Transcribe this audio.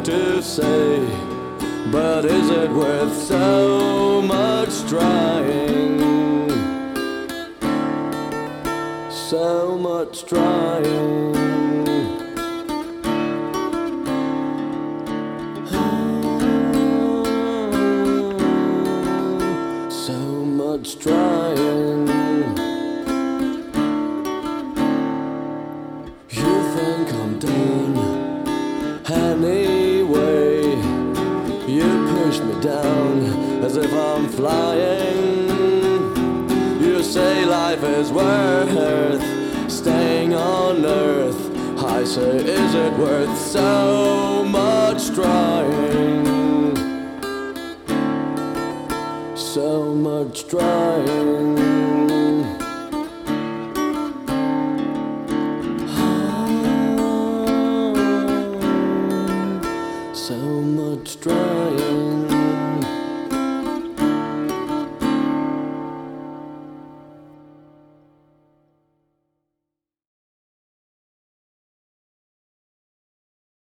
thing to say, but is it worth so much trying? So much trying. So much trying. You think I'm done anyway. You push me down as if I'm flying. You say life is worth staying on earth. I say, is it worth so much trying? So much trying. So much trying.